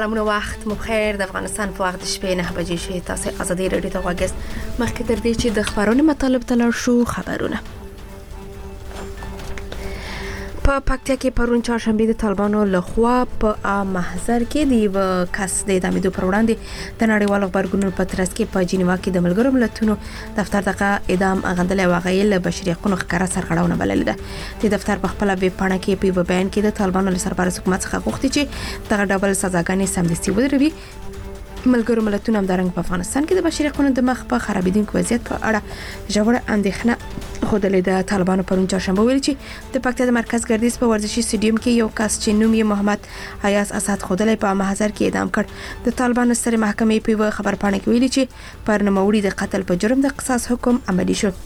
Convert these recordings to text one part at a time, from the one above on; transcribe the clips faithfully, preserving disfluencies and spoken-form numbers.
سلامونه، وخت مو خیر. د افغانستان په وخت شپې نه بجې شي. تاسو ازادي رادیو ته غواګست. مخکې تر دې چې د خبرونو مطالب تلل شو خبرونه په پکتیا کې پرون چهارشنبه د طالبانو لخوا په محضر کې د یو کس د اعدام پر وړاندې د نړیوالو خبرګونونو په ترڅ کې په جنیوا کې د ملګرو ملتونو دفتر دغه اعدام غندلې واغیل بشري حقوقو ښکارا سرغړونه بلل ده. د دفتر په خپل ویب پاڼه کې په بیان کې د طالبانو له سرپرست حکومت څخه غوښتي چې دغه ډول سزاګانې سمدستي ودروي. ملګرو ملتونو هم درنګ په افغانستان کې د بشري حقوقو د مخ په خرابېدونکو وضعیت په اړه ژوره اندېښنه خوده د طالبانو پرون چهارشنبه ویل چې د پکتیا د مرکز ګردیز په ورزشي سټډیوم کې یو کس چې نوم یې محمد حیاس اسد خودلې په محضر کې اعدام کړ. د طالبانو ستر محکمې په خبر پاڼه کې ویلي چې پر نوموړي د قتل په جرم د قصاص حکم عملي شو.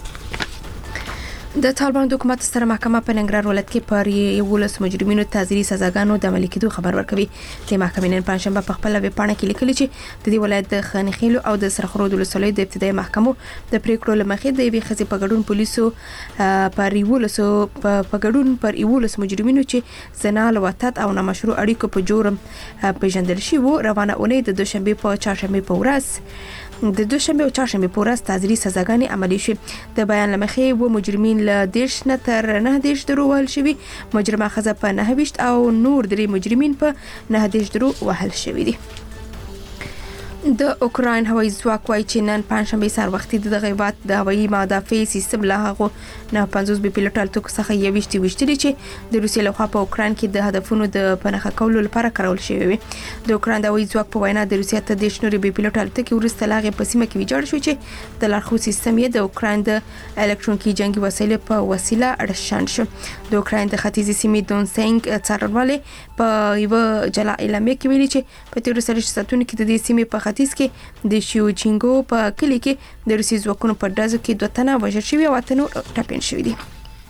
د طالبانو د حکومت ستر محکمه په ننګرهار ولایت کې پر یولس مجرمینو تعزیري سزاګانو د عملي کېدو خبر ورکوي. د محکمې نن پنځشنبه په خپل ویب پاڼه کې لیکلي چې د دې ولایت د خانخیلو او د سرخرود ولسوالۍ د ابتدایي محکمو د پریکړو لمخې د یوې ښځې په ګډون پولیسو پر یولس په ګډون پر یولس مجرمینو چې زنا لواطت او نامشروع اړیکو په جرم پیژندل شوي وو روانه اونۍ د دوشنبه په چهارشنبه په ورځ د دوشنبه او چهارشنبه په ورځ تعزیري سزاګانې عملي شوې. د بیان لمخې و مجرمین له دیش نه تر نه دیش درو وهل شوي، مجرمه ښځه په نه ویشت او نور درې مجرمین په نه دیش درو وهل شوي دي. د اوکراین هوایي ځواک وايي چې نن پنځشنبه سهار وختي د غیبات د هوایي مدافع سیستم له هغه نه پنځوس بي پیلوټ الوتکو څخه یو ویشت وشتري چې د روسیې لخوا په اوکراین کې د هدفونو د پنهخه کولو لپاره کارول شوی وي. د اوکراین د هوایي ځواک په وینا د روسیې ته د شنوري بي پیلوټ الوتکې ورسته لاغه په سیمه کې ویجاړ شو چې د لارښود سیستم یې د اوکراین د الکترونیکي جنگي وسایلو په وسیله اړشان شو. د اوکراین د ختیځي سیمې دونسنګ څارنوالې په یو جلا اعلامیه کې ویلي چې په تیر سره ساتونکو کې د دې سیمې په ختیځ کې د شیوچینګو په کلی کې د روسي ځواکونو په ډزو کې دوه تنه وژل شوي او اته نور ټپین شوي دي.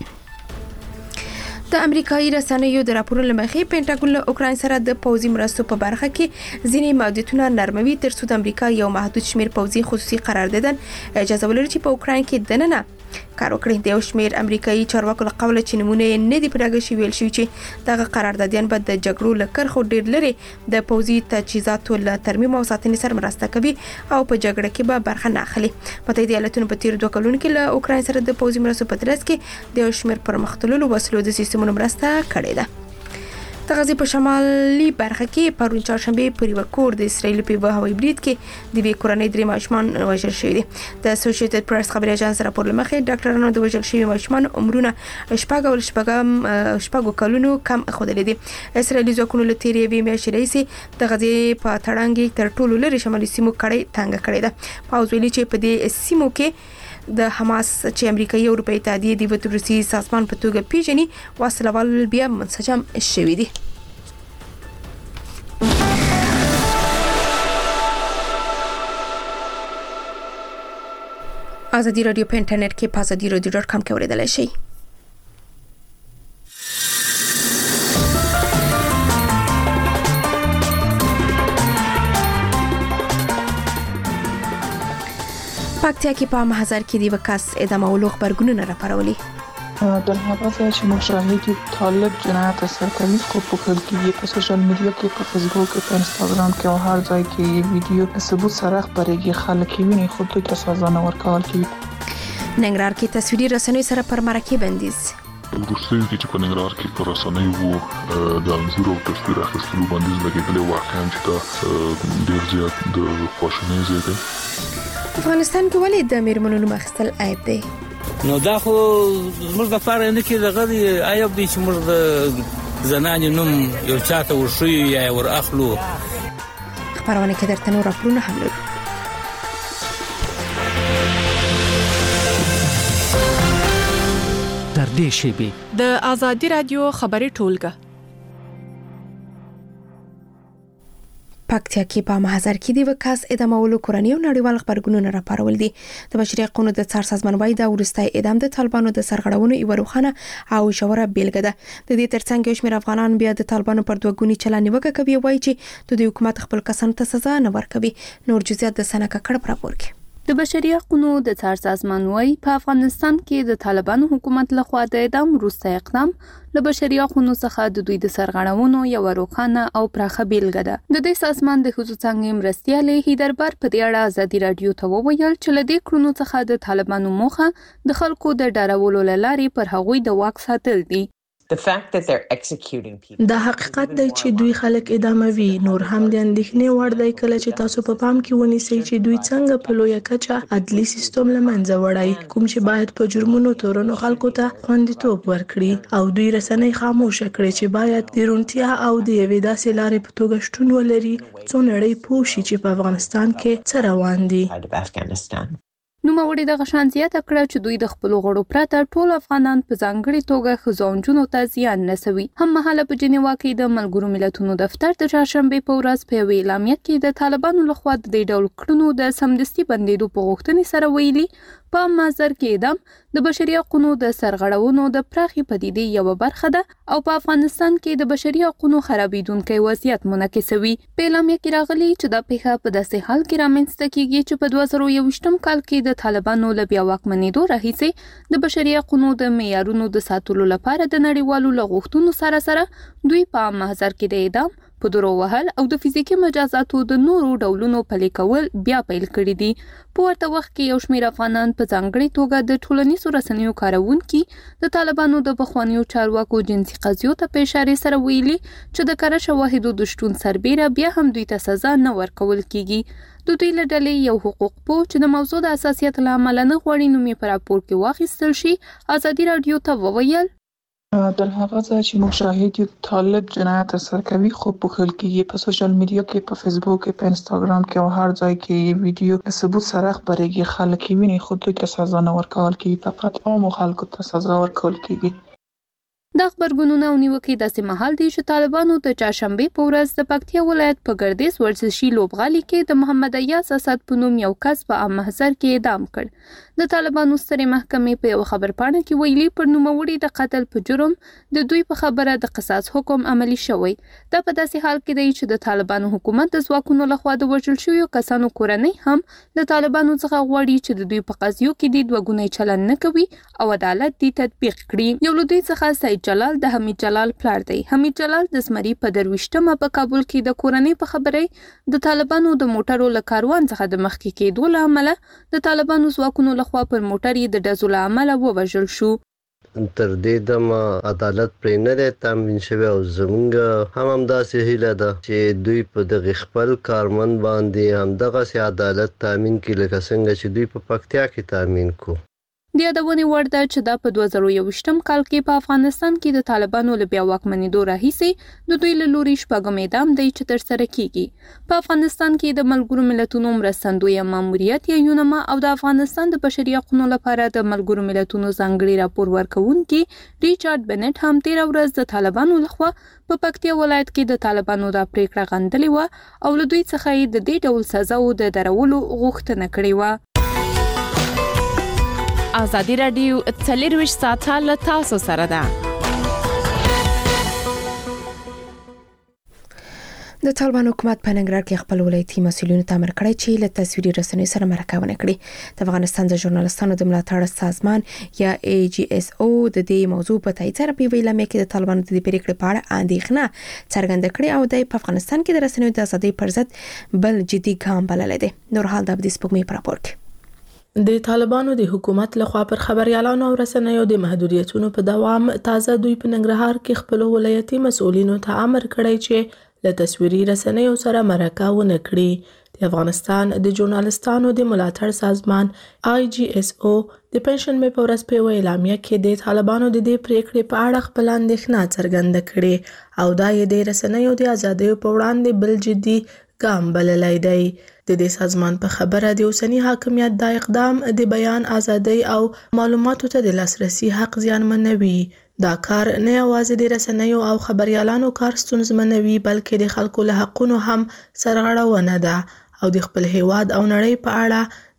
د امریکایي رسنیو د راپورونو لمخې پینټاګون له اوکراین سره د پوځي مرستو په برخه کې ځینې محدودیتونه نرموي تر څو د امریکا یو محدود شمیر پوځي خصوصي قرارداد اجازه ولري چې په اوکراین کې دننه کار وکړي. د یو شمیر امریکایي چارواکو له قوله چې نمونه نه دی پرګه شي ویل شوی چې دغه قراردادیان به د جګړو لکر خو ډیر لري د پوځي تجهیزاتو له ترمیم او ساتنې سره مرسته کوي او په جګړه کې به برخه نه اخلي. متحده ایالاتونو په تیر دوه کلونو کې له اوکراین سره د پوځي مرستو په ترڅ کې د یو شمیر پرمختللو وسلو د سیستمونو مرسته کړې ده. د غزې په شمالي برخه کې پرون چهارشنبه پر یو کور د اسرایل په هوایي برید کې د وی کورنۍ درې ماشومان وژل شوي دي. د اسوسییټډ پریس خبري اژانس راپور لمخې ډاکټرانو د وژل شوي ماشومان عمرونه شپږ او شپږم شپږ کلونو کم ښودلې دي. اسرایلي ځواکونو له تیرې وی میاشتې راهیسې د غزې په تړانګي تر ټولو لري شمالي سیمو کړي تنګ کړي ده. پاوز ویلي چې په دې سیمو کې د حماس چې امریکایي او اروپایي اتحادیې د وټ روسي سازمان په توګه پیژني وسلوال بیا منسجم شوي دي. ازادي رادیو په انټرنیټ کې په ازادي رادیو ډاټ کام کې اوریدلای شئ. پکتیا کې په محضر کې د وکاس اعدامولو خبرګونونه راپارولي. در هغه ځای چې موږ شاهدي طالب جنایت سرکوي خو په خلکو په سوشل میډیا کې په فیسبوک کې په انستګرام کې او هر ځای کې ویډیو ثبوت سره خبرېږي. خلک یې ویني خو دوی ته سزا نه ورکول کیږي. ننګرهار کې تصویري رسنیو سره پر مرکه بندیز. وروسته چې په ننګرهار کې پر رسنیو وو د انځور او تصویر اخیستلو بندیز لګېدلی واقعا چې دا ډېر زیات د خواشینۍ ځای دی. افغانستان کې ولې د میرمنو نوم اخیستل عیب دی؟ نو دا خو زموږ د فار نه کې دغه دی عیب دی چې موږ د زنانې نوم یو چاته ورشوي یا ور اخلو. خبرونه کې درته نور راپورونه هم لرو. تر دې شیبې د ازادي رادیو خبري ټولګه پکتیا کې په محضر کې د وکاس اعدامولو کورنۍ او نړیوال خبرګونونه راپارول دي. د بشري حقوقو د څار سازمان وايي دا ورستای اعدام د طالبانو د سرغړونو یو روخانه او ژوره بیلګه ده. د دې ترڅنګ یو شمېر افغانان بیا د طالبانو پر دوه ګونی چلند نیوکه کوي، وایي چې د حکومت خپل کسانو ته سزا نه ورکوي. نور جزئیات د سنکه کړه راپور کې. د بشري حقوقو د څار سازمان وايي په افغانستان کې د طالبانو حکومت لخوا د اعدام وروسته اقدام له بشري حقوقو څخه د دوی د سرغړونو یو روښانه او پراخه بیلګه ده. د دې سازمان د ښځو څنګه مرستیالې هیدربر په دې اړه ازادي رادیو ته وویل چې له دې کړنو څخه د طالبانو موخه د خلکو د ډارولو لارې پر هغوی د واک ساتل دي. دا حقیقت دی چې دوی خلک اداموي. نور هم د اندېښنې وړ دی کله چې تاسو په پام کې ونیسئ چې دوی څنګه په لویه کچه عدلي سیستم له منځه وړي، کوم چې باید په جرمونو تورنو خلکو ته خوندیتوب ورکړي، او دوی رسنۍ خاموشه کړي چې باید د روڼتیا او د یوې داسې لارې په توګه شتون ولري څو نړۍ پوه شي چې په افغانستان کې څه روان دي. نوموړي دغه شان زیاته کړه چې دوی د خپلو غړو پرته ټول افغانان په ځانګړې توګه ښځو او نجونو ته زیان رسوي. هم مهاله په جنیوا کې د ملګرو ملتونو دفتر د چهارشنبې په ورځ په یوې اعلامیه کې د طالبانو لخوا د دې ډول کړنو د سمدستي بندېدو په غوښتنې سره ویلي په محضر کې اعدام د بشري حقوقو د سرغړونو د پراخي پدیدې یوه برخه ده او په افغانستان کې د بشري حقوقو خرابېدونکي وضعیت منعکسوي. په اعلامیه کې راغلي چې دا پیښه په داسې حال کې رامنځته کیږي چې په دوه زره یوویشتم کال کې د طالبانو له بیا واکمنېدو راهیسې د بشري حقوقو د معیارونو د ساتلو لپاره د نړیوالو له غوښتنو سره سره دوی په محضر کې د اعدام په درو وهل او د فزیکي مجازاتو د نورو ډولونو پلي کول بیا پیل کړي دي. په ورته وخت کې یو شمېر افغانان په ځانګړې توګه د ټولنیزو رسنیو کاروونکي د طالبانو د پخوانیو چارواکو جنسي قضیو ته په اشارې سره ویلي چې د کره شواهدو د شتون سربیره بیا هم دوی ته سزا نه ورکول کیږي. د دوی له ډلې یو حقوق پوه چې د موضوع د حساسیت له امله نه غواړي نوم یې په راپور کې واخیستل شي ازادي رادیو ته وویل در هغه ځای چې موږ شاهد یو طالب جنایت ترسره کوي خو پوښل کېږي په سوشل میډیا کې، په فیسبوک کې، په انستاګرام کې او هر ځای کې ویډیو ثبوت سره خبرېږي. خلک یې ویني خو دوی ته سزا نه ورکول کېږي، فقط عامو خلکو ته سزا ورکول کېږي. دا خبرګونونه او نیوکې داسې مهال دي چې طالبانو د چهارشنبې په ورځ د پکتیا ولایت په ګردیز ورزشي لوبغالي کې د محمد ایاز اسد په نوم یو کس په عام محضر کې اعدام کړ. د طالبانو سترې محکمې په یو خبرپاڼه کې ویلي پر نوموړي د قتل په جرم د دوی په خبره د قصاص حکم عملي شوی. دا په داسې حال کې دی چې د طالبانو حکومت د ځواکونو لخوا د وژل شویو کسانو کورنۍ هم د طالبانو څخه غواړي چې د دوی په قضیو کې د دوه ګونی چلن نه کوي او عدالت دې تطبیق کړي. یو له دوی څخه سید جلال د حمید جلال پلار دی. حمید جلال د زمري په درویشتمه په کابل کې د کورنۍ په خبرې د طالبانو د موټرو له کاروان څخه د مخکې کېدو له امله د طالبانو ځواکونو لخوا پر موټر یې د ډزو له امله ووژل شو. تر دې دمه عدالت پرې نه دی تامین شوی او زمونږ هم همداسې هیله ده چې دوی په دغه خپل کارمند باندې همدغسې عدالت تامین کړي لکه څنګه چې دوی په پکتیا کې تامین کړو. د یادونې وړ ده چې دا په دوه زره یوویشتم کال کې په افغانستان کې د طالبانو له بیا واکمنېدو راهیسې د دوی له لوري شپږم اعدام دی چې ترسره کیږي. په افغانستان کې د ملګرو ملتونو مرستندویه ماموریت یا یونما او د افغانستان د بشري حقوقو لپاره د ملګرو ملتونو ځانګړي راپور ورکوونکي ریچارډ بنټ هم تېره ورځ د طالبانو لخوا په پکتیا ولایت کې د طالبانو دا پریکړه غندلې وه او له دوی څخه یې د دې ډول سزاو د درولو غوښتنه کړې وه. ازادي رادیو څلرویشت ساعته له تاسو سره ده. د طالبان حکومت په ننګرهار کې خپل ولایتي مسؤلینو ته امر کړی چې له تصویري رسنیو سره مرکه ونه کړي. د افغانستان د ژورنالستانو د ملاتړ سازمان یا ای جی اس او د دې موضوع په تایید سره په ویلامه کې د طالبانو د دې پریکړې په اړه اندېښنه څرګنده کړې او د افغانستان کې د رسنیو د ازادۍ پر ضد بل جدي ګام بللی دی. نور حال د ابدي سپوږمۍ په راپور کې د طالبانو د حکومت لخوا پر خبريالانو او رسنیو د محدودیتونو په دوام تازه دوی په ننګرهار کې خپل ولایتي مسؤلینو ته امر کړی چې له تصویري رسنیو سره مرکه ونه کړي. د افغانستان د ژورنالستانو د ملاتړ سازمان آی جی اس او د پنځشنبې په ورځ په اعلامیه کې د طالبانو د دې پریکړې په اړه خپل اندېښنه څرګنده کړې او دا یې د رسنیو د ازادۍ په وړاندې بل جدي ګام بللی دی. د دې سازمان په خبره د اوسنی حاکمیت دا اقدام د بیان ازادۍ او معلوماتو ته د لاسرسي حق زیانمنوي. دا کار نه یوازې د رسنیو او خبريالانو کار ستونزمنوي بلکې د خلکو له حقونو هم سرغړونه ده او د خپل هیواد او نړۍ په اړه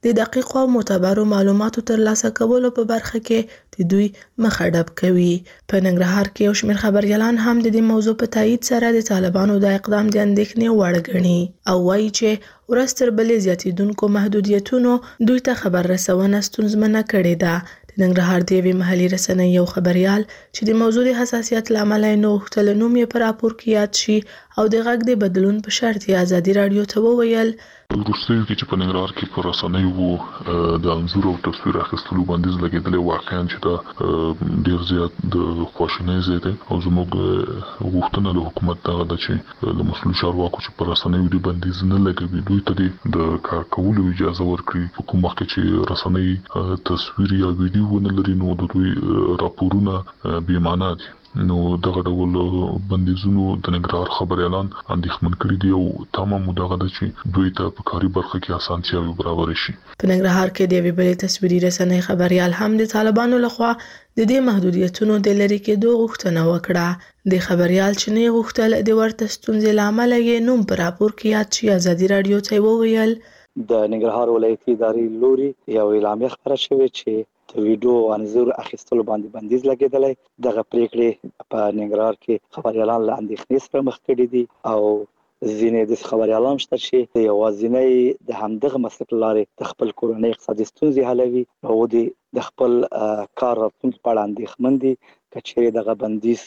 د دقیق او معتبرو معلوماتو ترلاسه کولو په برخه کې د دوی مخه ډب کوي. په ننګرهار کې یو شمېر خبريالان هم د دې موضوع په تایید سره د طالبانو د اقدام د اندېښنې وړ ګڼي او وایي چې ورځ تر بلې زیاتېدونکو محدودیتونو دوی ته خبر رسونه ستونزمنه کړې ده. د ننګرهار د یوې محلي رسنۍ یو خبريال چې د موضوع د حساسیت له امله یې نه غوښتل نوم یې په راپور کې یاد شي او د غږ د بدلون په شرط یې ازادي راډیو ته وویل وروستیو کې چې په ننګرهار کې په رسنیو د انځور او تصویر اخیستلو بندیز لګېدلی واقعا چې دا ډېر زیات د خواشینۍ ځای دی او زموږ غوښتنه له حکومت دغه ده چې له مسؤلو چارواکو چې په رسنیو د بندیز نه لګوي دوی ته د کار کولو اجازه ورکړي. په کوم وخت کې چې رسنۍ تصویر یا ویډیو ونه لري نو د دوی راپورونه بې معنا دي. نو دغه ډول بندیزونو د ننګرهار خبريالان اندېښمن کړي دي او تمام دغه د چې دوی ته په کاري برخه کې اسانتیاوي برابر شي. په ننګرهار کې د یوې بلې تصویري رسنۍ خبريال هم د طالبانو لخوا د دې محدودیتونو د لرې کېدو غوښتنه وکړه. د خبريال چې نه غوښتل د ورته ستونزې له امله یې نوم په راپور کې یاد شي ازادي راډیو ته وویل د ننګرهار ولایتي ادارې لوري یو اعلامیه خبره شوې چې د ویډیو او انځور اخیستلو باندې بندیز لګیدلی. دغه پریکړې په ننګرهار کې خبريالان له اندېښنې سره مخ کړي دي او ځینې د خبريالان شته چې یوازینی د همدغه مسلک لارې د خپل کورنۍ اقتصادي ستونزې حلوي او د خپل کار راتلونکي په اړه اندېښمن دي. که چیرې دغه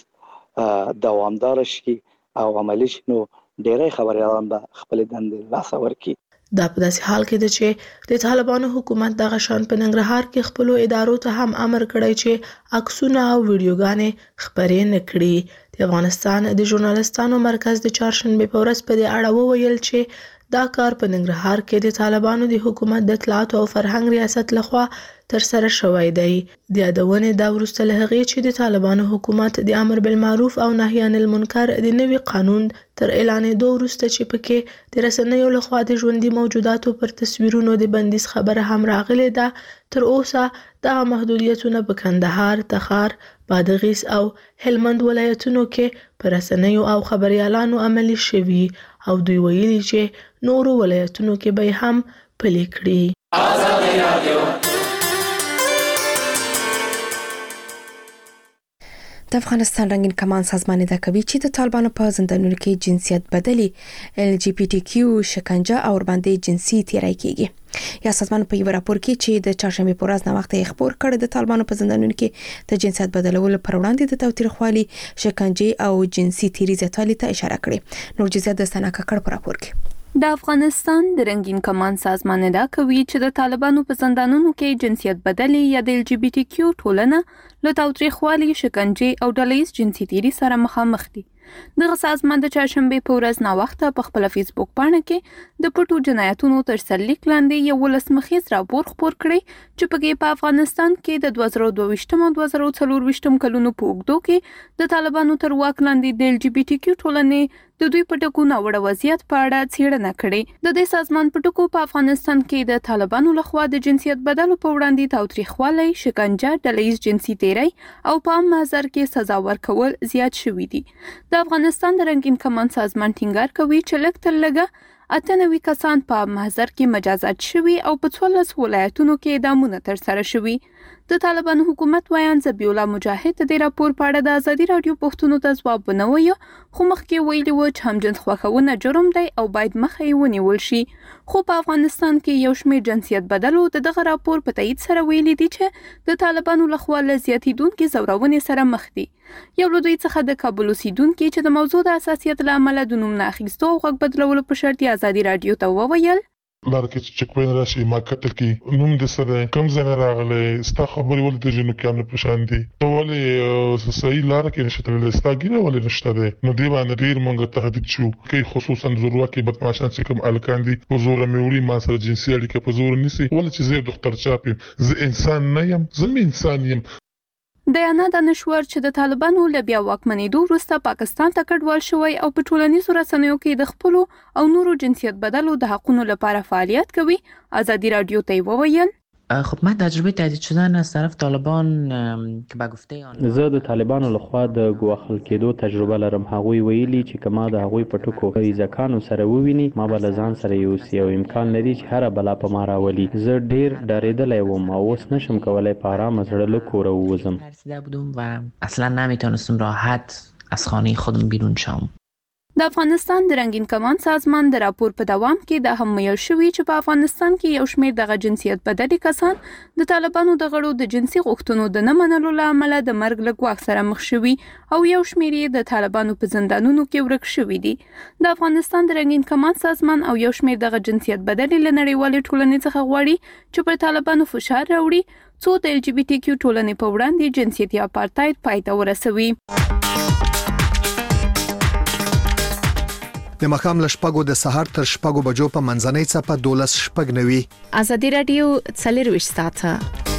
بندیز دوامدار شي او عملي شي نو ډېری خبريالان به خپل دندې لاسه ورکړي. دا په داسې حال کې ده چې د طالبانو حکومت دغه شان په ننګرهار کې خپلو ادارو ته هم امر کړی چې عکسونه او ویډیوګانې خپرې نه کړي. د افغانستان د ژورنالستانو مرکز د چهارشنبې په ورځ په دې اړه وویل چې دا کار په ننګرهار کې د طالبانو د حکومت د اطلاعات او فرهنګ ریاست لخوا تر سره شوی دی. د یادونې دا وروسته له هغې چې د طالبانو حکومت د امر بالمعروف او نهي عن المنکر د نوي قانون تر اعلانېدو وروسته چې پکې د رسنیو لخوا د ژوندي موجوداتو پر تصویرونو د بندیز خبره هم راغلې ده. تر اوسه دغه محدودیتونه په کندهار، تخار، بادغیس او هلمند ولایتونو کې په رسنیو او خبريالانو عملي شوي او دوی ویلي چې نورو ولایتونو کې به هم پلي کړي. ازادي راډیو د افغانستان رنگین کمان سازمان ادعا کوي چې د طالبانو په زندانونو کې جنسیت بدلی ال جی بی ټي کیو شکنجه او باندې جنسي تیری کیږي. یا سازمان په یو راپور کې چې د چهارشنبه په ورځ نو وخت یې خبر کړ د طالبانو په زندانونو کې د جنسیت بدلولو پر وړاندې د تاوتریخوالي شکنجه او جنسي تیری زیاتوالي ته اشاره کړې. نور جزئیات د سنا ککړ په راپور کې. د افغانستان د رنگین کمان سازمان ادعا کوي چې د طالبانو په زندانونو کې جنسیت بدلی یا د ال جی بی ټي کیو ټولنه له تاوتریخوالي شکنجه او ډلهییز جنسي تیری سره مخامخ دي. دغه سازمان د چهارشنبه په ورځ نو وخت په خپل فیسبوک باندې کې د پټو جنایتونو تر سرلیک لاندې یو لسمخیز راپور خپور کړی چې په په افغانستان کې د دوه زره دوه ویشتم او دوه زره څلور ویشتم کلونو په اوږدو کې د طالبانو تر واک لاندې د ال جی بی ټي کیو ټولنې د دوی په ټکو ناوړه وضعیت په اړه څېړنه کړې. د دې سازمان په ټکو په افغانستان کې د طالبانو لخوا د جنسیت بدلو په وړاندې تاوتریخوالی، شکنجه، ډلهییز جنسي تیری او په عام محضر کې سزا ورکول زیات شوي دي. د افغانستان د رنگین کمان سازمان ټینګار کوي چې لږ تر لږه اته نوي کسان په محضر کې مجازات شوي او په څوارلس ولایتونو کې اعدامونه ترسره شوي. د طالبانو حکومت وایان ذبیح الله مجاهد د دې راپور په اړه د ازادي راډیو پوښتنو ته ځواب ونه وایه، خو مخکې ویلي و چې همجنس خوښونه جرم دی او باید مخه یې ونیول شي. خو په افغانستان کې یو شمېر جنسیت بدلو د دغه راپور په تایید سره ویلي دي چې د طالبانو لخوا له زیاتېدونکې ځورونې سره مخ دي. یو له دوی څخه د کابل اوسیدونکي چې د موضوع د حساسیت له امله د نوم نه اخیستو او غږ بدلولو په شرط یې ازادي راډیو ته وویل لار کې چې چک پوین راشي ما کتل کې نوم د سره کم ځای راغلی ستا خبرې ولې د جنو کې نه پښان دي ته ولې صحیح لار کې نشته ولې ستا ګیره ولې نشته ده نو دی باندې ډیر مونږ تهدید شو کې خصوصا ضرورت کې بدمعشان چې کوم الکان دي په زور مېولي ما سره جنسي اړیکه په زور نسی ولې چې زه ډاکټر چاپم زه انسان نه یم زه انسان یم. دیانا دانشور چې د طالبانو له بیا واکمنېدو وروسته پاکستان ته کډوال شوی او په ټولنیزو رسنیو کې د خپلو او نورو جنسیت بدلو د حقونو لپاره فعالیت کوي، ازادي راډیو ته وویل خب من تجربه تهدید شدن از طرف طالبان که به گفته آنها زه د طالبانو لخوا د ګواښل کېدو تجربه لرم. هغوی ویلي چې که ما د هغوی په ټکو ایزاکانو سره وویني ما به له ځان سره یوسي او امکان لري چې هره بلا په ما راولي. زه ډیر ډارېدلی وم او اوس نشم کولی په ارامه زړه له کوره ووځم. ترسیده بودم و اصلا نمیتونستم راحت از خانه خودم بیرون شم. د افغانستان د رنگین کمان سازمان د راپور په دوام کې د هم ویل شوی چې په افغانستان کې یو شمېر دغه جنسیت بدلي کسان د طالبانو د غړو د جنسي غوښتنو د نه منلو له امله د مرګ له ګواښ سره مخ شوي او یو شمېر یې د طالبانو په زندانونو کې ورک شوي دي. د افغانستان د رنگین کمان سازمان او یو شمېر دغه جنسیت بدلي له نړیوالې ټولنې څخه غواړي چې پر طالبانو فشار راوړي څو د ال جی بي ټي کیو ټولنې په وړاندې جنسیتي اپارټاید پای ته ورسوي. د مخام لشپګو د سحر تر شپګو بجو په منځنۍ څپه دولس شپګ نوي. ازادي رادیو څلور ساعته.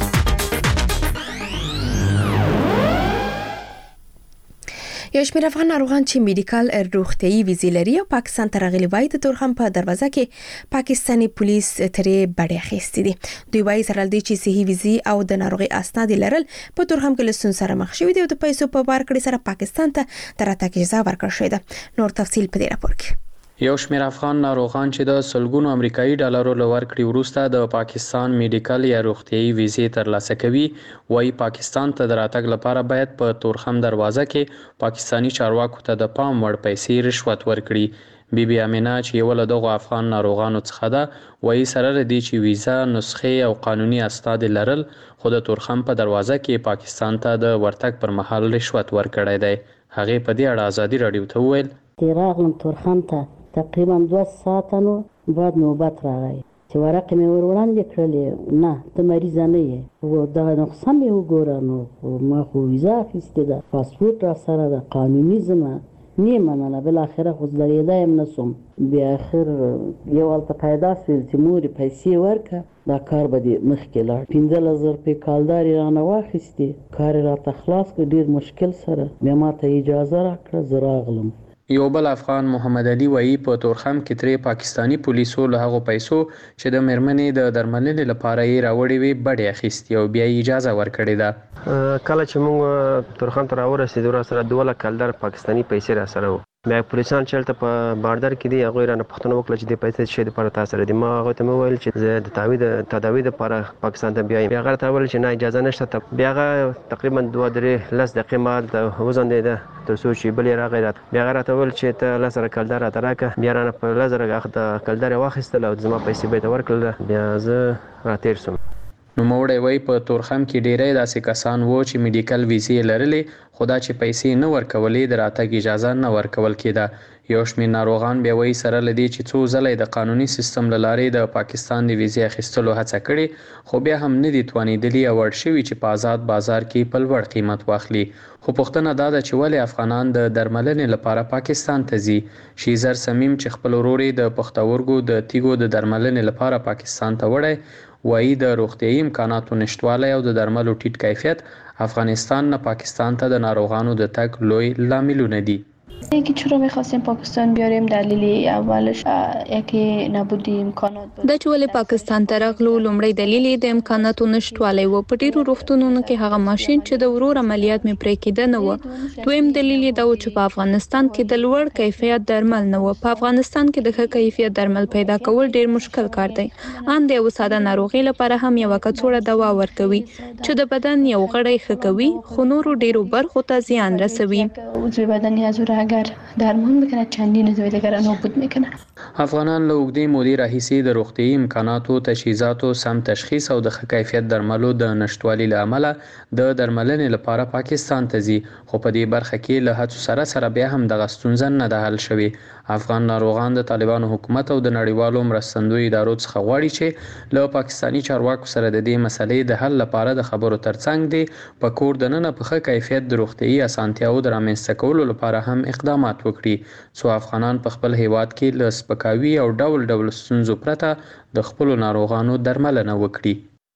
یو شمېر افغان ناروغان چې میډیکل روغتیايي ویزې لري او پاکستان ته راغلي وای د تورخم په دروازه کې پاکستاني پولیس ترې بډې اخیستې دي. دوی وایي سره لدی چې صحیح ویزې او د ناروغي اسناد لرل په تورخم کې لسون سره مخ شوي دي او د پیسو په ورکړې سره پاکستان ته د راتګ اجازه ورکړل شوې ده. نور تفصیل په دې راپور کې. یو شمېر افغان ناروغان چې د سلګونو امریکایي ډالرو له ورکړې وروسته د پاکستان میډیکل یا روغتیايي ویزې ترلاسه کوي وایي پاکستان ته د راتګ لپاره باید په تورخم دروازه کې پاکستانی چارواکو ته د پام وړ پیسې رشوت ورکړي. بی بی امینه چې یو له دغو افغان ناروغانو څخه ده وایي سره له دې چې ویزا نسخې او قانوني اسناد لرل خو د تورخم په دروازه کې پاکستان ته د ورتګ پر مهال رشوت ورکړی دی. هغې په دې اړه ازادي راډیو ته وویل راغلم تورخم ته تقریبا دوه ساعته نو بعد نوبت راغی چې ورقې مې ور وړاندې کړلې نه ته مریضه نه یې و دغه نقصه مې وګوره نو ما خو ویزا اخیستې ده پاسپورټ را سره ده قانوني ځمه نه منله بالاخره خو زړېده یم نه سوم بیا اخر یو هلته پیدا شول چې مورې پیسې ورکړه دا کار به دې مخکې لاړ پنځلس زره روپۍ کالدار یې رانه واخیستې کار یې راته خلاص کړ ډېر مشکل سره بیا ما ته اجازه راکړه زه راغلم. یو بل افغان محمد علي وایي په تورخم کې ترې پاکستانی پولیسو له هغو پیسو چې د میرمنې د درملنې لپاره یې راوړې وې بډې اخیستې او بیا یې اجازه ورکړې ده. کله چې موږ تورخم ته راورسېدو راسره دوه لکه کلدار پاکستاني پیسې راسره وو. بیا پولیسان چې هلته په بارډر کې دي هغوی رانه پوښتنه وکړه چې دې پیسې څه شي دپاره تا سره دي. ما هغوی ته مې وویل چې زه د تعویض تداوي دپاره پاکستان ته بیایم. بیا هغه راته وویل چې نه اجازه نشته. بیا هغه تقریبا دوه درې لس دقیقې ما هلته وځنډېده تر څو چې بل یې راغی راته. بیا هغه راته وویل چې ته لس زره کلدار راته راکړه. بیا رانه په لس زره هغه کلدار یې واخیستل او زما پیسې به یې ته ورکړل. بیا زه راتېر سوم. نوموړی وایي په تورخم کې ډیری داسې کسان وو چې میډیکل ویزې لرلې خو دا چې پیسې نه ورکولې د راتګ اجازه نه ورکول کېده. یو شمېر ناروغان بیا وایي سره له دې چې څو ځله د قانوني سیستم له لارې د پاکستان د ویزې اخیستلو هڅه کړې خو بیا هم نه دي توانېدلي او اړ شوي چې په آزاد بازار کې په لوړ قیمت واخلي. خو پوښتنه دا ده چې ولې افغانان د درملنې لپاره پاکستان ته ځي. شیزر سمیم چې خپل ورور یې د پښتورګو د تیږو د درملنې لپاره پاکستان ته وړی وایي د روغتیايي امکاناتو نشتوالی او د درملو ټیټ کیفیت افغانستان نه پاکستان ته د ناروغانو د تګ لوی لاملونه دي. اینکه چرا می‌خواستیم پاکستان بیاریم دلیل اولش یکی نبودی امکانات بود. د چولې پاکستان ته راغلو لومړی دلیل د امکاناتو نشټوالی و. په ډیرو روغتونونو کې هغه ماشين چې د ورور عملیات مې پرې کېده نه و. دویم دلیل دا و چې په افغانستان کې د لوړ کیفیت درمل نه و. په افغانستان کې د ښه کیفیت درمل پیدا کول ډیر مشکل کار دی. ان د یو ساده ناروغي لپاره هم یو کڅوړه دوا ورکوي چې د بدن یو غړی ښه کوي خو نورو ډیرو برخو ته زیان رسوي. عضو بدنی از اگر درمان میکنه چندین عضو دیگر نابود میکنه. افغانان له اوږدې مودې راهیسې د روغتیايي امکاناتو تجهیزاتو سم تشخیص او د ښه کیفیت درملو د نشتوالي له امله د درملنې لپاره پاکستان ته ځي خو په دې برخه کې له هڅو سره سره بیا هم دغه ستونزه نه ده حل شوې. افغان ناروغان د طالبانو حکومت او د نړیوالو مرستندویو ادارو څخه غواړي چې له پاکستاني چارواکو سره د دې مسلې د حل لپاره د خبرو ترڅنګ دي په کور دننه په ښه کیفیت د روغتیايي اسانتیاوو د رامنځته کولو لپاره هم اقدامات وکړي څو افغانان په خپل هیواد کې له سپکاوي او ډول ډول ستونزو پرته د خپلو ناروغانو درملنه وکړي.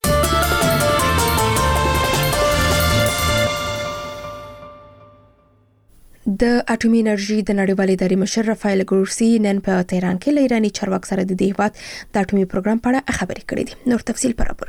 د اټومي انرژي د نړیوالې ادارې مشر رافایل ګروسی نن په تهران کې له ایراني چارواکو سره د دې هیواد د اټومي پروګرام په اړه خبرې کړې دي. نور تفصیل پر راپور کې.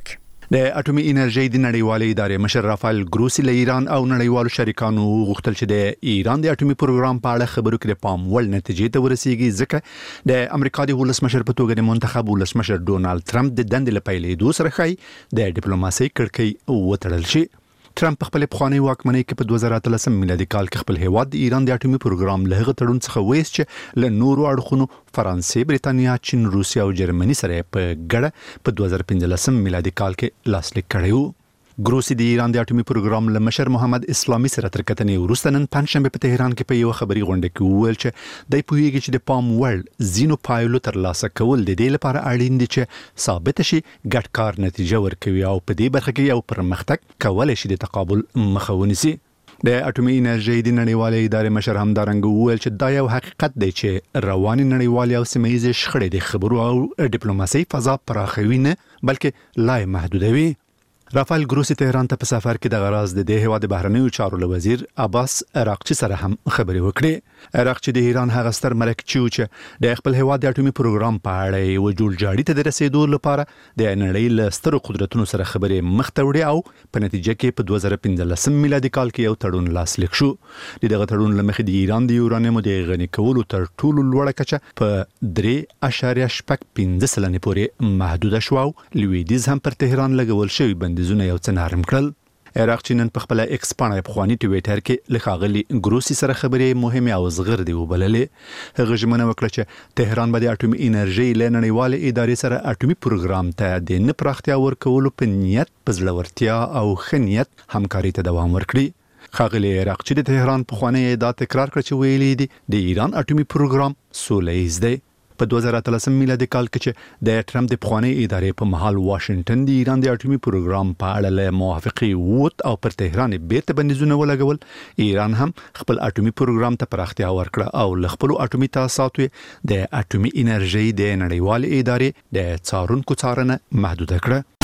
د اټومي انرژي د نړیوالې ادارې مشر رافایل ګروسی له ایران او نړیوالو شریکانو غوښتل چې د ایران د اټومي پروګرام په اړه خبرو کې پام وړ نتیجې ته ورسیږي، ځکه د امریکا د ولسمشر په توګه د منتخب ولسمشر ډونالد ټرمپ د دندې لپاره دوه سره خای د ډیپلوماسي کړکۍ وتړل شي. ټرمپ په خپل پخوانی واکمنۍ کې په دوه زره اتلسم میلادي کال کې خپل هیواد د ایران د اټومي پروګرام له هغه تړون څخه وېست چې له نورو اړخونو فرانسې، بریتانیا، چین، روسیا او جرمني سره په ګډه په دوه زره پنځلسم میلادي کال کې لاسلیک کړی و. ګروسی د ایران د اټومي پروګرام له مشر محمد اسلامي سره تر کتنې وروسته نن پنځشنبه په تهران کې په یو خبري غونډه کې وویل چې دای پوهیږي چې د پام وړ زینو پایلو تر لاسه کول د دې لپاره اړین دي چې ثابت شي ګډ کار نتیجه ورکوي او په دې برخه کې یو پرمختګ کولای شي د تقابل مخه ونیسي. د اټومي انرژي د نړیوالې ادارې مشر همدارنګ وویل چې دا یو حقیقت دی چې رواني نړیوالې او سیمه ییزې شخړې د خبرو او ډیپلوماسي فضا پراخوي نه بلکې لا محدودوي. رافایل ګروسی تهران ته په سفر کې د غراض د دې هیواد بهرنیو چارو له وزیر عباس عراقچي سره هم خبرې وکړې. عراقچي د ایران هغه ستر مرکچي و چې د خپل هیواد د اټومي پروګرام په اړه یو جوړجاړي ته د رسیدو لپاره د نړۍ له سترو قدرتونو سره خبرې مخ ته وړي او په نتیجه کې په دوه زره پنځلسم میلادي کال کې یو تړون لاسلیک شو. دغه تړون له مخې د ایران د یورانیم د غني کولو تر ټولو لوړه کچه په درې اعشاریه شپږ پنځه سلنې پورې محدود شو او لویدیز هم پر تهران لګول شوی بندیزونه یو څه نرم کړل. عراقچي نن په خپل ایکس پاڼه په خواني ټویټر کې لخاغلی ګروسی سره خبرې مهمه او زغر دی وبللې. هغه ژمنه وکړه چې تهران به د اټومي انرژي له نړیوالې ادارې سره اټومي پروګرام ته د نه پراختیا ورکولو په نیت په زړورتیا او خنیت همکاري ته دوام ورکړي. خاغلی عراقچي د تهران په خواني دا تکرار کړ چې ویلي دي د ایران اټومي پروګرام سوله‌ییز دی. په دوه زره اتلسم میلادي کال کې چې د ټرمپ د پخوانی ادارې په محل واشنگټن د ایران د اټومي پروګرام په اړه له موافقې ووت او پر تهران بیرته بندیزونه ولګول، ایران هم خپل اټومي پروګرام ته پراختیا ورکړه او له خپل اټومي تاسیساتو د اټومي انرژي د نړیوالې ادارې د څارونکو څارنه محدود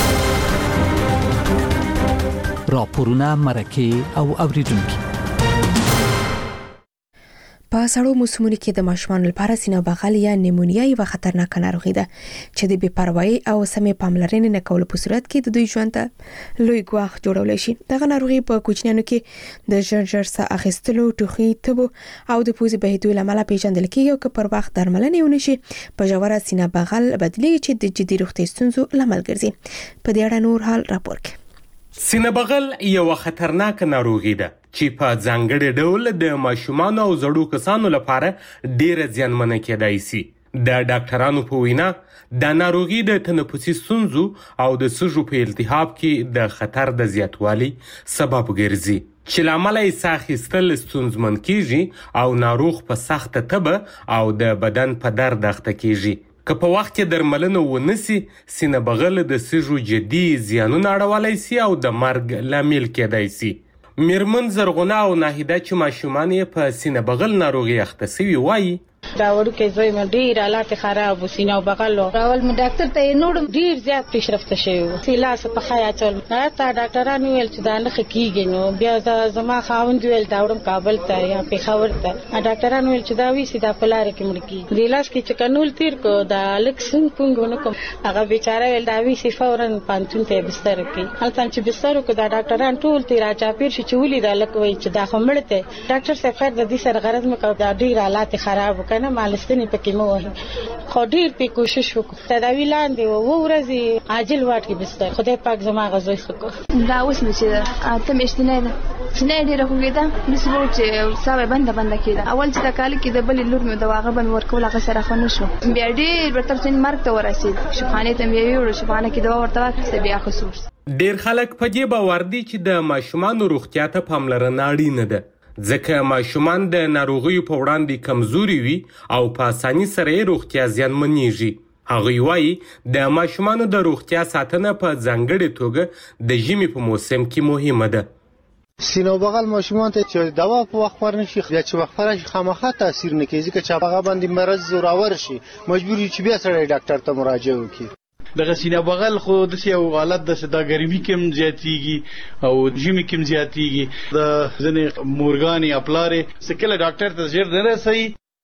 کړه. راپورونه مرکه او اوریدونکو په سړو موسمونو کې د ماشومانو لپاره سینه بغل یا نیمونیا یو خطرناک ناروغي ده چې د بې پروايي او سمې پاملرنې نه کولو په صورت کې د دوی ژوند ته لوی ګواښ جوړولی شي. دغه ناروغي په کوچنیانو کې د ژر ژر ساه اخیستلو، ټوخي، تبو او د پوزې بهیدو له امله پیژندل کېږي او که پر وخت درملنه ونه شي په ژوره سینه بغل بدلیږي چې د جدي روغتي ستونزو لامل ګرځي. په دې اړه نور حال راپور کوي. سینه بغل یو خطرناک ناروغي ده چې په ځانګړي ډول د ماشومان او زړو کسانو لپاره ډېر زیانمن کېدای شي. د ډاکټرانو په وینا د ناروغي د تنفسي ستونزو او د سږو په التهاب کې د خطر د زیاتوالي سبب ګرځي چې لامل یې ساه اخیستل ستونزمن کیږي او ناروغ په سخته تبه او د بدن په درد اخته کیږي. که په وخت کې درملنه ونسي، سینه بغل د سږو جدي زیانونه اړولی سي او د مرګ لامل کېدای سي. میرمن زرغونه او ناهیده چې ماشومان یې په سینه بغل ناروغي اخته سوي وایي دا وړوکی زوی مې ډېر حالات خراب و، سینه او بغل و. اول مې ډاکټر ته یې نوړم، ډېر زیات پیشرفته شوی و. لاس په ښه اچول، حتی ډاکټران ویل چې دا نښه کېږي. نو بیا زما خاوند ویل دا وړم کابل ته یا پېښور ته. ډاکټران ویل چې دا ویسي دا په لاره کې مړ کېږي. دې لاس کې چې کنول تېر کړو، دا لږ سونګ پونګ ونه کړم، هغه بیچاره ویل دا ویسي فوراً پوهنتون ته یې بستر کړي. هلته چې بستر وکړو دا ډاکټران ټول ترې راچاپېر شي چې ولې دا لږ وایي چې دا خو مړ دی. ډاکټر صاحب خیر د دې سره غرض مې کړو، دا ډېر حالات خراب و که نه مالستنې پکې مو وهي، خو ډېر پې کوشش وکړو. تداوي لاندې و اووه ورځې عاجل واټ کې بستر. خدای پاک زما هغه زوی ښه کړو. دا اوس مې چې اته میاشتنۍ ده، سینه یې ډېره خوږېده، داسې به و چې ساه یې بنده بنده کېده. اول چې د کالي کې د بلې لور مې د هغه به مې ورکول، هغه سره ښه نه شو. بیا ډېر به تر څو مرګ ته ورسېد. شفخانې ته مې بیا یوړو، شفخانه کې دوا ورته واخیسته، بیا ښه سو. ډېر خلک په دې باور دي چې د ماشومانو روغتیا ته پاملرنه اړینه ده، ځکه ماشومان د ناروغیو په وړاندې کمزوري وي او په اساني سره یې روغتیا زیانمنېږي. هغوی وایي د ماشومانو د روغتیا ساتنه په ځانګړې توګه د ژمي په موسم کې مهمه ده. سینه بغل ماشومان ته چې دوا په وخت ورنشي یا چې وخت راشي خامخا تاثیر نه کوي، ځکه چې هغه باندې مرض زوراور شي، مجبور چې بیا سړی ډاکټر ته مراجعه وکړي. دغه سینه بغل خو داسې یو حالت ده چې دا ګرمي کې هم زیاتېږي او ژمي کې هم زیاتېږي. د ځینې مورګانې یا پلارې څه کله ډاکټر ته ژر نه رسوي،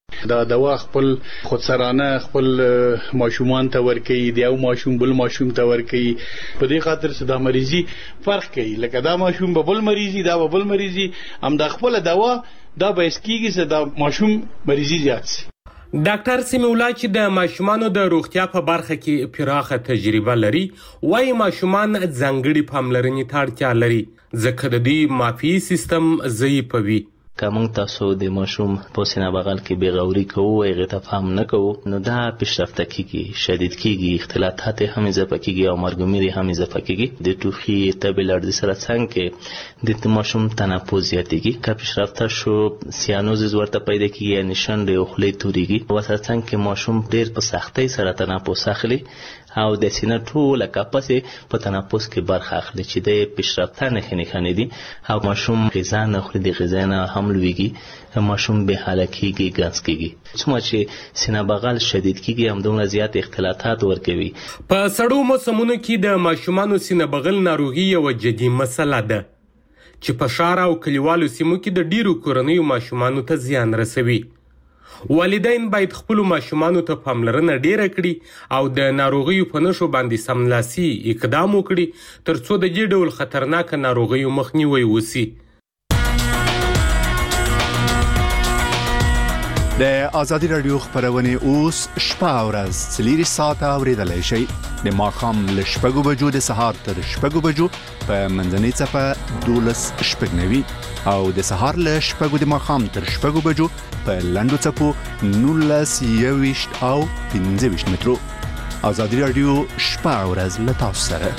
دا دوا خپل خودسرانه خپل ماشومان ته ورکوي، د یو ماشوم بل ماشوم ته ورکوي. په دې خاطر چې دا مریضي فرق کوي، لکه دا ماشوم به بل مریضي، دا به بل مریضي، هم دا خپل دوا دا باعث کیږي چې دا ماشوم مریضي زیات شي. ډاکټر سمیع الله چې د ماشومانو د روغتیا په برخه کې پراخه تجربه لري، وايي ماشومان ځانګړي پاملرنې ته اړتیا لري ځکه د دې معافي سیستم ضعیف وي. که موږ تاسو د ماشوم په سینه بغل کې بېغوري کوو، هغې ته پام نه کوو، نو دا پیشرفته کیږي، شدید کیږي، اختلاطات هم اضافه کیږي او مرګومیر هم اضافه کیږي. د ټوخي تبې لړزې سره څنګ کې د ماشوم تنفس زیاتېږي. که پیشرفته شو سیانوزیس ورته پیدا کیږي، یعنې شنډې او خولې تورېږي. ورسره څنګ کې ماشوم ډېر په سختۍ سره تنفس اخلي او د سینه ټوله کپسې په تنفس کې برخه اخلي چې د پیشرفته نښې نښانې دي. او ماشوم غذا نه خوري، د غذا نه هم لویږي، ماشوم بې حاله کیږي، ګنګس کیږي. څومره چې سینه بغل شدید کیږي همدومره زیات اختلاطات ورکوي. په سړو موسمونو کې د ماشومانو سینه بغل ناروغي یوه جدي مسله ده چې په ښار او کلیوالو سیمو کې د ډیرو کورنیو ماشومانو ته زیان رسوي. والدین باید خپل ماشومانو ته پاملرنه ډیره کړي او د ناروغیو په نښو باندې سملاسي اقدام وکړي ترڅو د دې ډول خطرناک ناروغیو مخنیوی وشي. د ازادي رادیو خبرونه اوس شپه او ورځ څلور ساعته اوریدلای شئ. د ماښام له شپږو بجو د سهار تر شپږو بجو په منځنۍ څپه دولس شپږ نوي او د سهار له شپږو د ماښام تر شپږو بجو په لنډو څپو نولس یوویشت او پنځه ویشت مترو. ازادي رادیو شپه او ورځ له تاسو سره.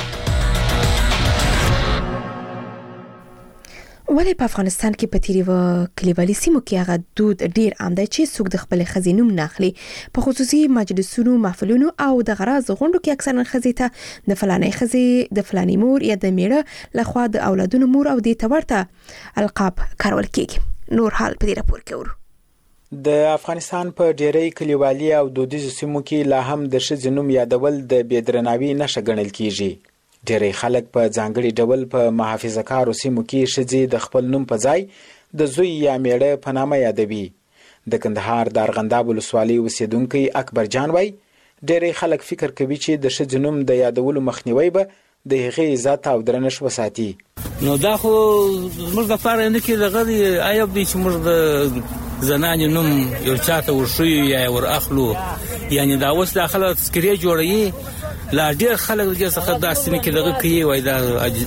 ولې په افغانستان کې په تیری و کلیوالي سیمو کې هغه دود ډیر عام دی چې څوک د خپل خزینوم ناخلي. په خصوصي مجلسونو، محفلونو او د غراز غونډو کې اکثرا خزې ته د فلانې خزې، د فلانې مور یا د میړه لخوا د اولادونو مور او د تورته القاب کارول کیږي. نور حال په دې راپور کې ورو. د افغانستان په ډیری کلیوالي او دودیزو سیمو کې لا هم د ښځې نوم یادول د بېدرناوي نښه ګڼل کیږي. ډیری خلک په ځانګړي ډول په محافظه کارو سیمو کې ښځې د خپل نوم په ځای د زوی یا میړه په نامه یادوي. د کندهار د ارغنداب ولسوالۍ اوسیدونکی اکبر جان وایي ډیری خلک فکر کوي چې د ښځې نوم د یادولو مخنیوی به د هغې عزت او درنښت وساتي. نو دا خو زموږ دپاره نه کې دغه دی عیب دی چې موږ د زنانې نوم یو چاته ورښیو یا یې ور اخلو. یعنې دا اوس دا خلک تذکرې جوړوي، لا ډېر خلک د دې څخه دا سیمې کې دغه کوي، وایي دا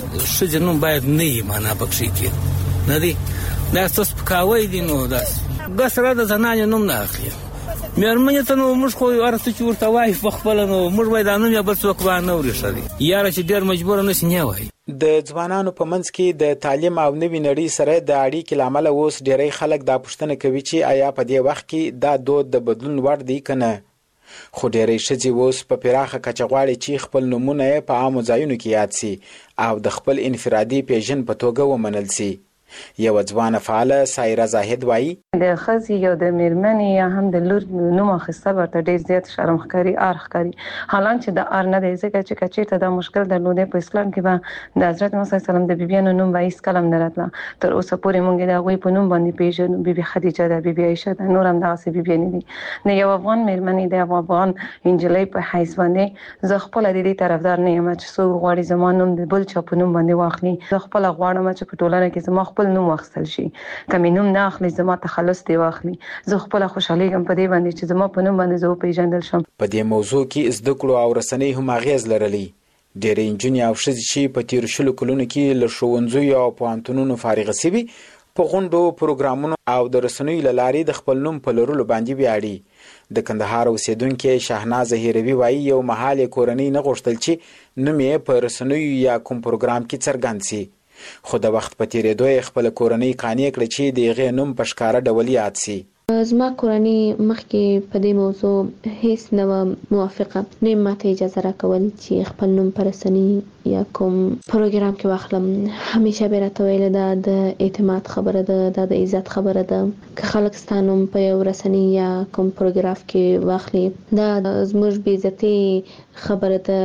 ښځې نوم باید نه وي، معنا پکښې کې نه دی، دا ستاسو سپکاوی دی. نو داسې ګس سره د زنانې نوم نه اخلي. مېرمنې ته نو موږ خو هر څه چې ورته وایي په خپله نو موږ وایي دا نوم یې بل څوک باندې نه ورېښه دی، یاره چې ډېر مجبوره نه سي نه وایي. د ځوانانو په منځ کې د تعلیم او نوي نړۍ سره د اړیکې له امله اوس ډیری خلک دا پوښتنه کوي چې آیا په دې وخت کې دا دود د بدلون وړ دی که نه. خو ډیری ښځې اوس په پراخه کچه غواړي چې خپل نومونه یې په عامو ځایونو کې یاد سي او د خپل انفرادي پیژند په توګه ومنل سي. یو ځوانه فعاله سایره زاهد وایي د ښځې یا د مېرمنې یا هم د لور نوم اخیستل ورته ډېر زیات شرم ښکاري، ار ښکاري، حالانکه د ار نه دی، ځکه چې که چېرته دا مشکل درلودی په اسلام کې به د حضرت محمد صلی الله علیه وسلم د بیبیانو نوم به هېڅکله هم نه راتله. تر اوسه پورې موږ د هغوی په نوم باندې پېژنو، بیبي خدیجه ده، بیبي عایشه ده، نور هم دغسې بیبیانې دي. د یو افغان مېرمنې د یو افغان نجلۍ په حیث باندې زه خپله د دې طرفدار نه یم چې څوک غواړي زما نوم د بل چا په نوم باندې واخلي. زه خپله غواړم چې په ټولنه کې زما خپل نوم واخیستل شي. که مې نوم نه اخلي زما تخلص دی واخلي، زه خپله خوشحالیږم په دې باندې چې زما په نوم باندې زه وپېژندل شم. په دې موضوع کې زده کړو او رسنۍ هم اغېز لرلی. ډېرې نجونې او ښځې چې په تېرو شلو کلونو کې له ښوونځیو او پوهنتونونو فارغه سوي په غونډو، پروګرامونو او د رسنیو له لارې د خپل نوم په لرلو باندې ویاړي. د کندهار اوسیدونکې شهناز هیروي وایي یو مهال یې کورنۍ نه غوښتل چې نوم یې په رسنیو یا کوم پروګرام کې څرګند سي، خو د وخت په تیریدو یې خپله کورنۍ قانع کړه چې د هغې نوم په ښکاره ډول یاد سي. زما کورنۍ مخکې په دې موضوع هیڅ نه وه موافقه، نه یې ماته اجازه راکول چې خپل نوم په رسنۍ یا کوم پروګرام کې واخلم. همیشه به راته ویله دا د اعتماد خبره ده، دا د عزت خبره ده. که خلک ستا نوم په یو رسنۍ یا کوم پروګرام کې واخلي دا زموږ بې عزتي خبره ده،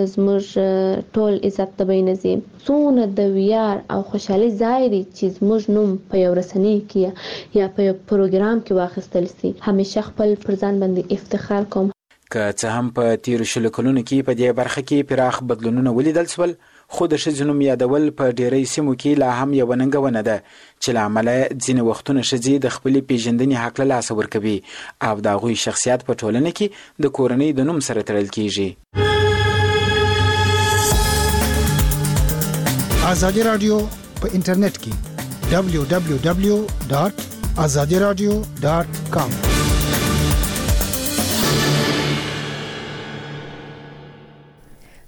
زموږ ټول عزت ته به یې نه ځي. څومره د ویاړ او خوشحالۍ ځای دی چې زموږ نوم په یو رسنۍ کې یا په یو پروګرام کې کې واخیستل سي. همیشه خپل پر ځان باندې افتخار کوم. که څه هم په تیر شلو کلونو کې په دې برخه کې پراخ بدلونونه ولیدل شول، خو د ښځو نوم یادول په ډېری سیمو کې لا هم یوه ننګونه ده چې له امله ځینې وختونه ښځې د خپلې پیژندنې حق له لاسه ورکوي او د هغوی شخصیت په ټولنه کې د کورنۍ د نوم سره تړل کیږي. ازادي رادیو په انټرنیټ کې دبلیو دبلیو دبلیو ډاټ ازادي رادیو ډاټ کام